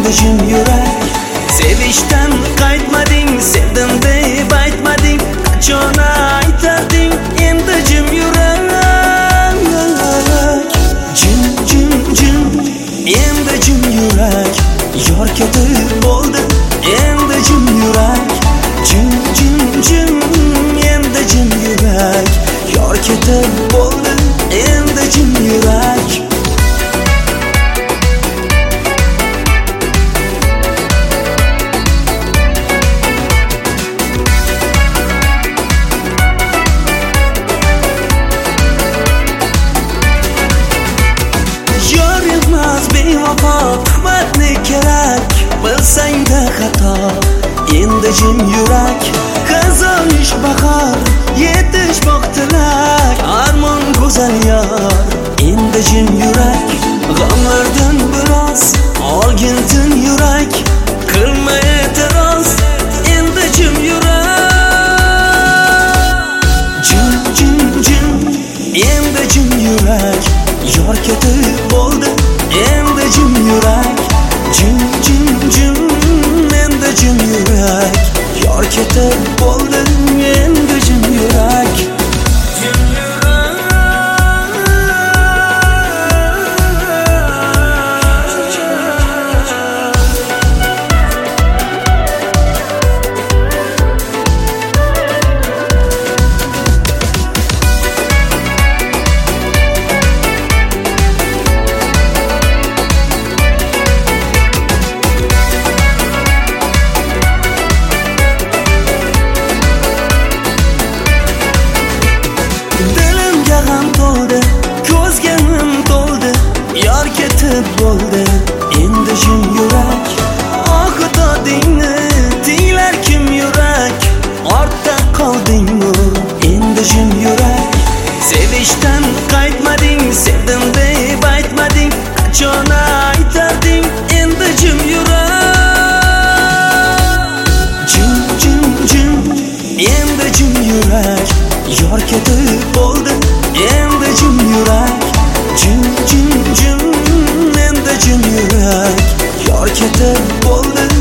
endi jim yurak. Sevishdan qaytmading, sevdim deb aytmading, qachon aytarding endi jim yurak. Jim jim jim endi jim yurak, yor ketib bo'ldi endi jim yurak. Jim jim jim endi jim yurak, yor ketib bo'ldi endi jim yurak. Yor emas bevafo, tuhmatni kerak, bilsang-da xato endi jim yurak. Qazonish bahor, yetish vaqtilar, armon go'zal yor endi jim yurak. G'amlardan biroz olgin tin yurak, qilma e'tiroz endi jim yurak. Jim jim jim endi jim yurak, yor ketib bo'ldi endi jim yurak. Jim jim jim endi jim yurak, yor ketib bo'ldi endi jim yurak. Dilimga g'am to'ldi, ko'zga nim to'ldi, yor ketib bo'ldi endi jim yurak. Oh dodingni tinglar kim yurak, ortda qoldingmi endi jim yurak. Sevishdan qaytmading, sevdim deb aytmading, qachon aytarding endi jim yurak. Jim jim jim endi jim yurak, yor ketib bo'ldi endi jim yurak. Jim jim jim endi jim yurak, yor ketib bo'ldi